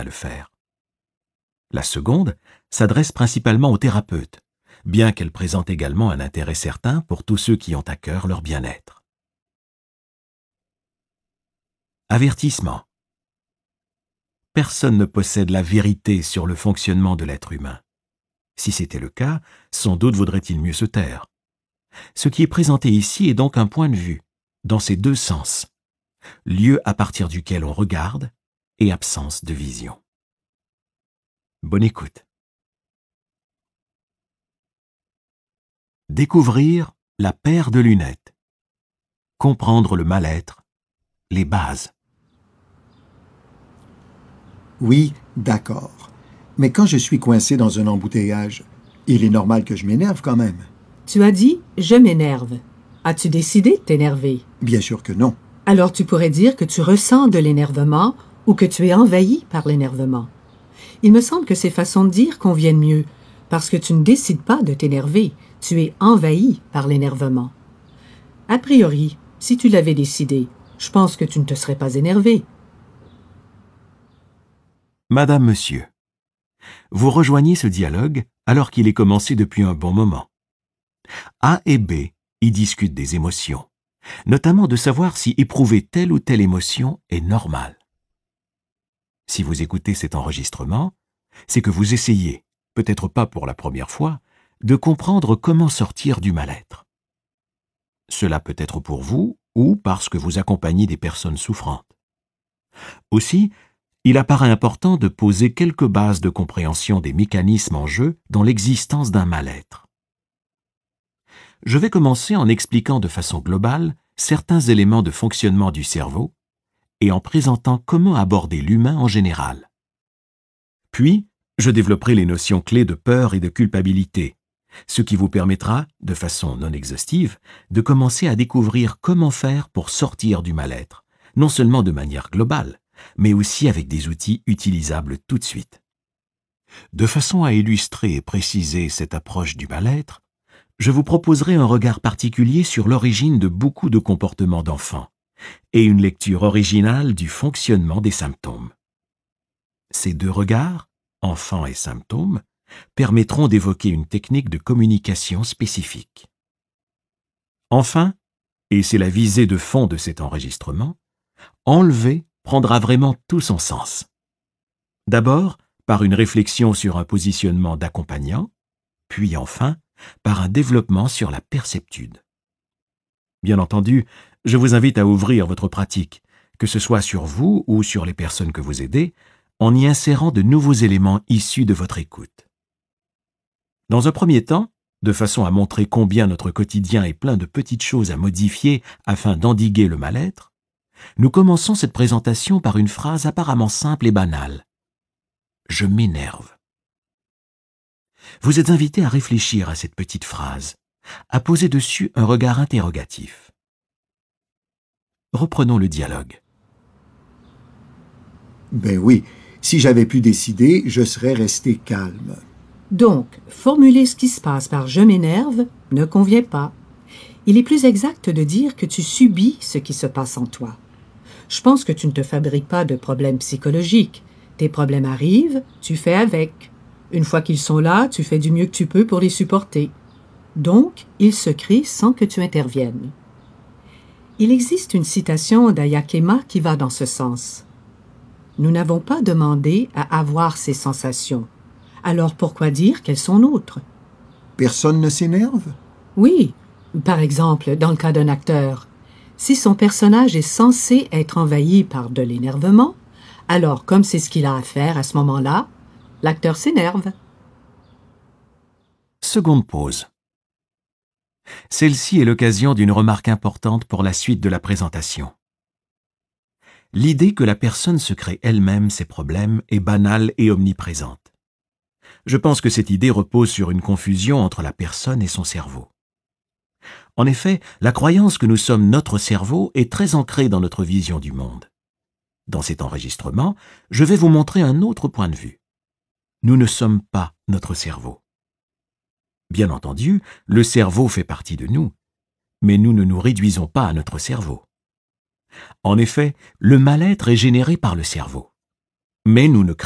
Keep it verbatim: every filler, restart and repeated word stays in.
à le faire. La seconde s'adresse principalement aux thérapeutes, bien qu'elle présente également un intérêt certain pour tous ceux qui ont à cœur leur bien-être. Avertissement. Personne ne possède la vérité sur le fonctionnement de l'être humain. Si c'était le cas, sans doute vaudrait-il mieux se taire. Ce qui est présenté ici est donc un point de vue, dans ses deux sens, lieu à partir duquel on regarde et absence de vision. Bonne écoute. Découvrir la paire de lunettes. Comprendre le mal-être. Les bases. Oui, d'accord. Mais quand je suis coincé dans un embouteillage, il est normal que je m'énerve quand même. Tu as dit « je m'énerve ». As-tu décidé de t'énerver? Bien sûr que non. Alors tu pourrais dire que tu ressens de l'énervement ou que tu es envahi par l'énervement. Il me semble que ces façons de dire conviennent mieux, parce que tu ne décides pas de t'énerver, tu es envahi par l'énervement. A priori, si tu l'avais décidé, je pense que tu ne te serais pas énervé. Madame, Monsieur, vous rejoignez ce dialogue alors qu'il est commencé depuis un bon moment. A et B y discutent des émotions, notamment de savoir si éprouver telle ou telle émotion est normal. Si vous écoutez cet enregistrement, c'est que vous essayez, peut-être pas pour la première fois, de comprendre comment sortir du mal-être. Cela peut être pour vous ou parce que vous accompagnez des personnes souffrantes. Aussi, il apparaît important de poser quelques bases de compréhension des mécanismes en jeu dans l'existence d'un mal-être. Je vais commencer en expliquant de façon globale certains éléments de fonctionnement du cerveau et en présentant comment aborder l'humain en général. Puis, je développerai les notions clés de peur et de culpabilité, ce qui vous permettra, de façon non exhaustive, de commencer à découvrir comment faire pour sortir du mal-être, non seulement de manière globale, mais aussi avec des outils utilisables tout de suite. De façon à illustrer et préciser cette approche du mal-être, je vous proposerai un regard particulier sur l'origine de beaucoup de comportements d'enfants et une lecture originale du fonctionnement des symptômes. Ces deux regards, enfants et symptômes, permettront d'évoquer une technique de communication spécifique. Enfin, et c'est la visée de fond de cet enregistrement, enlever prendra vraiment tout son sens. D'abord, par une réflexion sur un positionnement d'accompagnant, puis enfin, par un développement sur la perceptude. Bien entendu, je vous invite à ouvrir votre pratique, que ce soit sur vous ou sur les personnes que vous aidez, en y insérant de nouveaux éléments issus de votre écoute. Dans un premier temps, de façon à montrer combien notre quotidien est plein de petites choses à modifier afin d'endiguer le mal-être, nous commençons cette présentation par une phrase apparemment simple et banale. « Je m'énerve ». Vous êtes invité à réfléchir à cette petite phrase, à poser dessus un regard interrogatif. Reprenons le dialogue. Ben oui, si j'avais pu décider, je serais resté calme. Donc, formuler ce qui se passe par « je m'énerve » ne convient pas. Il est plus exact de dire que tu subis ce qui se passe en toi. Je pense que tu ne te fabriques pas de problèmes psychologiques. Tes problèmes arrivent, tu fais avec. Une fois qu'ils sont là, tu fais du mieux que tu peux pour les supporter. Donc, ils se créent sans que tu interviennes. Il existe une citation d'Ayakema qui va dans ce sens. « Nous n'avons pas demandé à avoir ces sensations. Alors pourquoi dire qu'elles sont nôtres? » Personne ne s'énerve? Oui. Par exemple, dans le cas d'un acteur, si son personnage est censé être envahi par de l'énervement, alors comme c'est ce qu'il a à faire à ce moment-là, l'acteur s'énerve. Seconde pause. Celle-ci est l'occasion d'une remarque importante pour la suite de la présentation. L'idée que la personne se crée elle-même ses problèmes est banale et omniprésente. Je pense que cette idée repose sur une confusion entre la personne et son cerveau. En effet, la croyance que nous sommes notre cerveau est très ancrée dans notre vision du monde. Dans cet enregistrement, je vais vous montrer un autre point de vue. Nous ne sommes pas notre cerveau. Bien entendu, le cerveau fait partie de nous, mais nous ne nous réduisons pas à notre cerveau. En effet, le mal-être est généré par le cerveau, mais nous ne